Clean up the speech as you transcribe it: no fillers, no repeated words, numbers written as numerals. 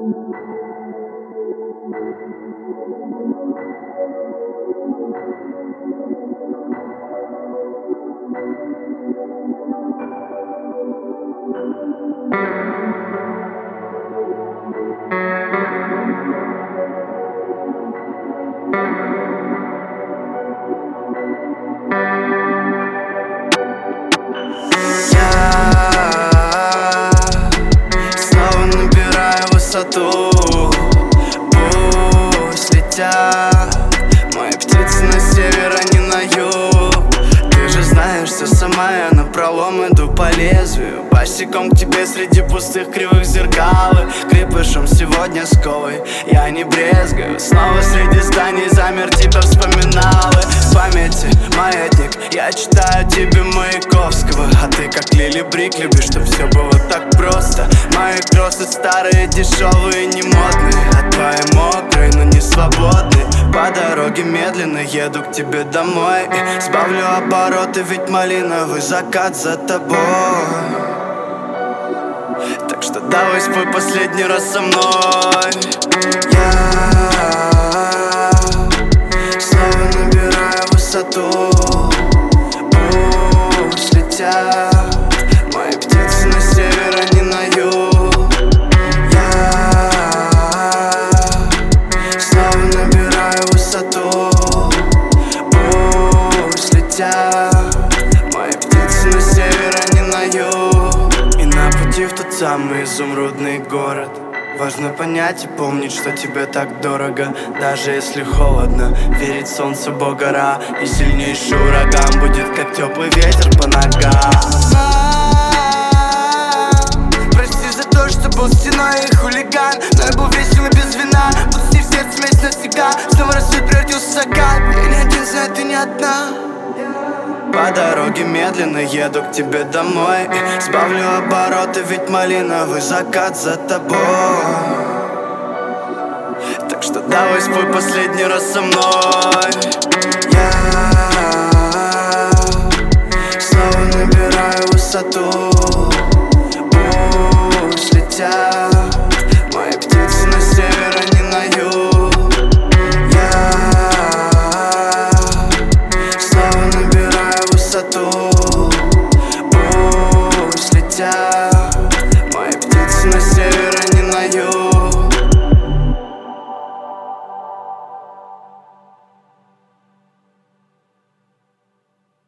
Снова набираю высоту. Пусть летят мои птицы на север, а не на юг. Ты же знаешь, все сама, я напролом иду по лезвию. Босиком к тебе среди пустых кривых зеркал. Крепышем сегодня сковой я не брезгаю. Снова среди зданий замер, тебя вспоминал. В памяти маятник, я читаю тебе Маяковского. А ты как Лили Брик любишь, чтоб все было так просто. Мои кроссы старые, дешевые, не модные, а твои мокрые, но не свободные. По дороге медленно еду к тебе домой. Сбавлю обороты, ведь малиновый закат за тобой. Так что давай спой последний раз со мной. Я снова набираю высоту. Пусть летят мои птицы на север, а не на юг. Я снова набираю высоту. Пусть летят мои птицы на север, а не на юг. И на пути в тот самый изумрудный город важно понять и помнить, что тебе так дорого. Даже если холодно, верить в солнце Бога Ра. И сильнейший ураган будет, как теплый ветер по ногам. Прости за то, что был стеной и хулиган, но я был весел и без вина. Пусти в сердце месть навсегда. Снова рассвет превратился в закат. Я не один, знаю, ты не одна. По дороге медленно еду к тебе домой. Сбавлю обороты, ведь малиновый закат за тобой. Так что давай спой последний раз со мной. Я снова набираю высоту. Пусть летят